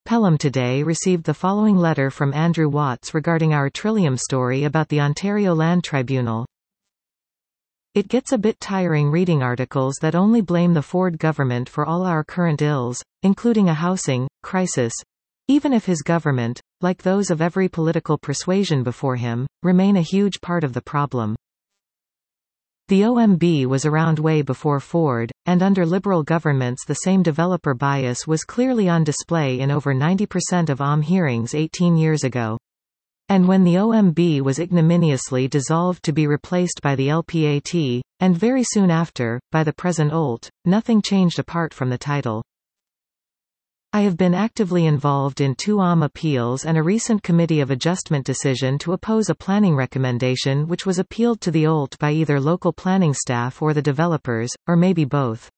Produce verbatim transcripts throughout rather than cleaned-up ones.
Pelham today received the following letter from Andrew Watts regarding our Trillium story about the Ontario Land Tribunal. It gets a bit tiring reading articles that only blame the Ford government for all our current ills, including a housing crisis, even if his government, like those of every political persuasion before him, remain a huge part of the problem. The O M B was around way before Ford, and under Liberal governments the same developer bias was clearly on display in over ninety percent of O M hearings eighteen years ago. And when the O M B was ignominiously dissolved to be replaced by the L P A T, and very soon after, by the present O L T, nothing changed apart from the title. I have been actively involved in two O M appeals and a recent Committee of Adjustment decision to oppose a planning recommendation which was appealed to the O L T by either local planning staff or the developers, or maybe both.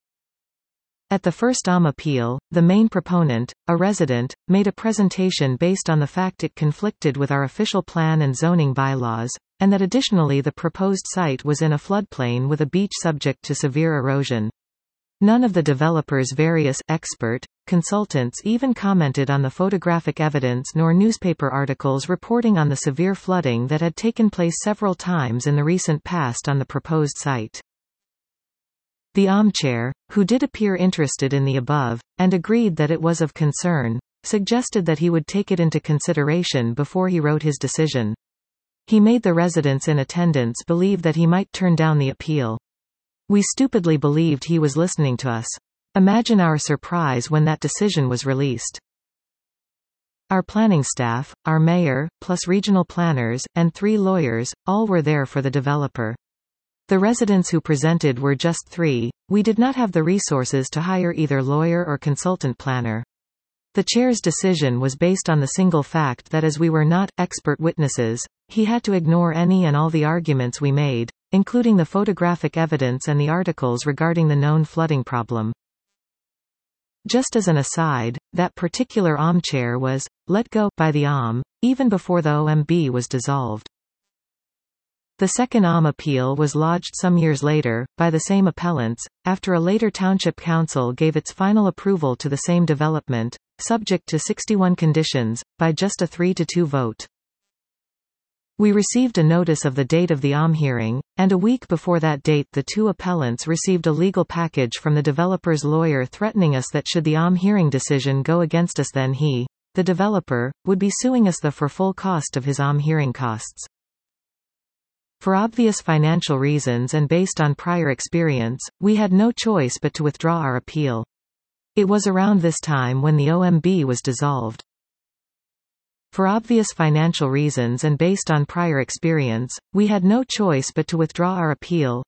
At the first O M appeal, the main proponent, a resident, made a presentation based on the fact it conflicted with our official plan and zoning bylaws, and that additionally the proposed site was in a floodplain with a beach subject to severe erosion. None of the developers' various expert consultants even commented on the photographic evidence nor newspaper articles reporting on the severe flooding that had taken place several times in the recent past on the proposed site. The O M chair, who did appear interested in the above, and agreed that it was of concern, suggested that he would take it into consideration before he wrote his decision. He made the residents in attendance believe that he might turn down the appeal. We stupidly believed he was listening to us. Imagine our surprise when that decision was released. Our planning staff, our mayor, plus regional planners, and three lawyers, all were there for the developer. The residents who presented were just three. We did not have the resources to hire either lawyer or consultant planner. The chair's decision was based on the single fact that as we were not expert witnesses, he had to ignore any and all the arguments we made, including the photographic evidence and the articles regarding the known flooding problem. Just as an aside, that particular O M chair was let go by the O M, even before the O M B was dissolved. The second O M appeal was lodged some years later, by the same appellants, after a later township council gave its final approval to the same development, subject to sixty-one conditions, by just a three to two vote. We received a notice of the date of the O M hearing, and a week before that date the two appellants received a legal package from the developer's lawyer threatening us that should the O M hearing decision go against us then he, the developer, would be suing us the for full cost of his O M hearing costs. For obvious financial reasons and based on prior experience, we had no choice but to withdraw our appeal. It was around this time when the O M B was dissolved. For obvious financial reasons and based on prior experience, we had no choice but to withdraw our appeal.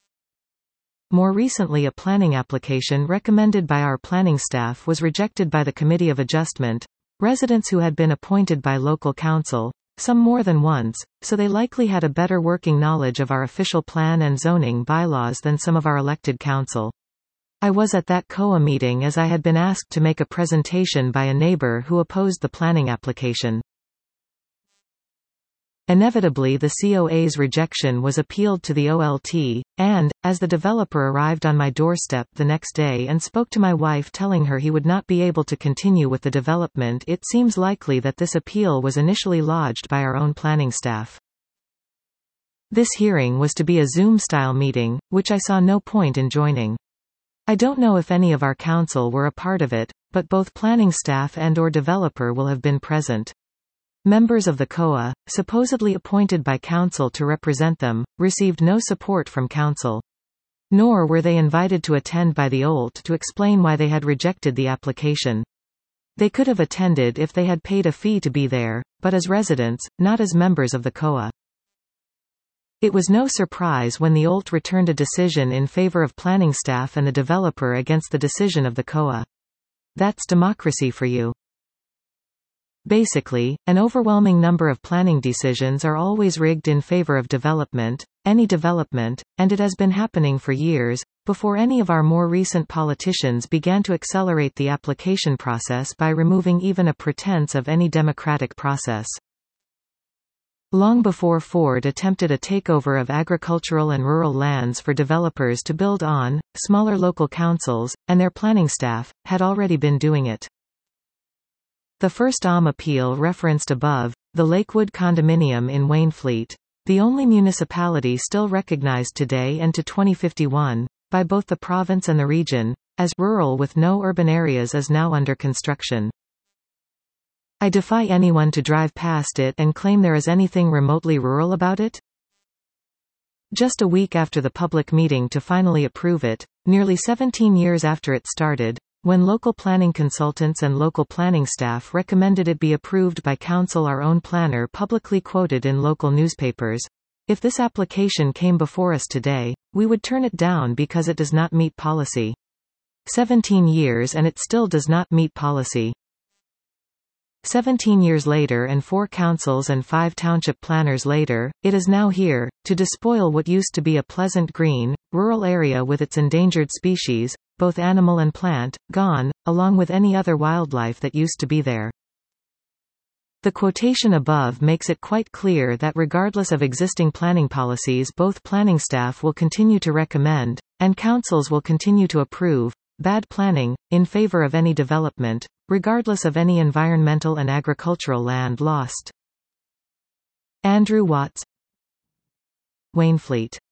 More recently, a planning application recommended by our planning staff was rejected by the Committee of Adjustment. Residents who had been appointed by local council, some more than once, so they likely had a better working knowledge of our official plan and zoning bylaws than some of our elected council. I was at that C O A meeting as I had been asked to make a presentation by a neighbor who opposed the planning application. Inevitably the C O A's rejection was appealed to the O L T, and, as the developer arrived on my doorstep the next day and spoke to my wife telling her he would not be able to continue with the development, it seems likely that this appeal was initially lodged by our own planning staff. This hearing was to be a Zoom-style meeting, which I saw no point in joining. I don't know if any of our council were a part of it, but both planning staff and or developer will have been present. Members of the C O A, supposedly appointed by council to represent them, received no support from council. Nor were they invited to attend by the O L T to explain why they had rejected the application. They could have attended if they had paid a fee to be there, but as residents, not as members of the C O A. It was no surprise when the O L T returned a decision in favor of planning staff and the developer against the decision of the C O A. That's democracy for you. Basically, an overwhelming number of planning decisions are always rigged in favor of development, any development, and it has been happening for years, before any of our more recent politicians began to accelerate the application process by removing even a pretense of any democratic process. Long before Ford attempted a takeover of agricultural and rural lands for developers to build on, smaller local councils, and their planning staff, had already been doing it. The first O M appeal referenced above, the Lakewood condominium in Waynflete, the only municipality still recognized today and to twenty fifty-one, by both the province and the region, as rural with no urban areas is now under construction. I defy anyone to drive past it and claim there is anything remotely rural about it. Just a week after the public meeting to finally approve it, nearly seventeen years after it started, when local planning consultants and local planning staff recommended it be approved by council, our own planner publicly quoted in local newspapers, "If this application came before us today, we would turn it down because it does not meet policy." seventeen years and it still does not meet policy. seventeen years later and four councils and five township planners later, it is now here, to despoil what used to be a pleasant green, rural area with its endangered species, both animal and plant, gone, along with any other wildlife that used to be there. The quotation above makes it quite clear that regardless of existing planning policies, both planning staff will continue to recommend, and councils will continue to approve, bad planning, in favor of any development, regardless of any environmental and agricultural land lost. Andrew Watts, Waynflete.